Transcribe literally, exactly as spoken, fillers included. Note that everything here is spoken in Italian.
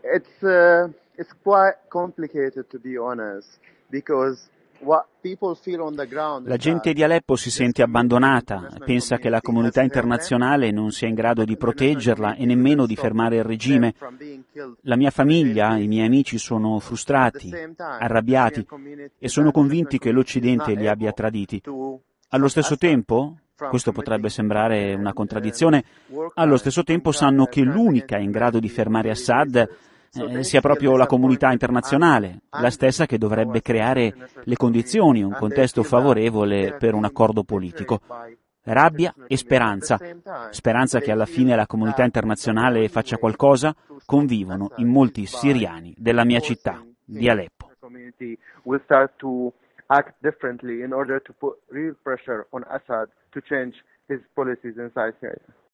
It's uh, it's quite complicated, to be honest, because what people feel on the ground La is gente that di Aleppo si this sente community, abbandonata, international pensa che la community, has comunità failed them, internazionale non sia in grado but di international proteggerla e community couldn't nemmeno di stop fermare il them regime. from being killed La mia on a daily famiglia, i basis. miei amici sono At the frustrati, same time, the Syrian arrabbiati community, e the sono international convinti che community is l'Occidente not li abbia able traditi. to Allo stop stesso Assad tempo, from questo potrebbe committing sembrare una and um, contraddizione, war allo crimes, stesso armed tempo cri- sanno uh, che crimes l'unica against in grado di humanity on a fermare daily Assad basis. So eh, they sia feel proprio la comunità disappointed and internazionale, la angry stessa che dovrebbe towards the creare international le condizioni, community, un and they contesto feel that they favorevole have per un been accordo betrayed politico. by the Rabbia international e community. At the speranza. same time, Speranza che they alla feel fine la comunità that the internazionale only faccia way qualcosa, to stop convivono in Assad is molti by siriani della mia città, forcing di his Aleppo. community will start to act differently in order to put real pressure on Assad to change his policies inside Syria.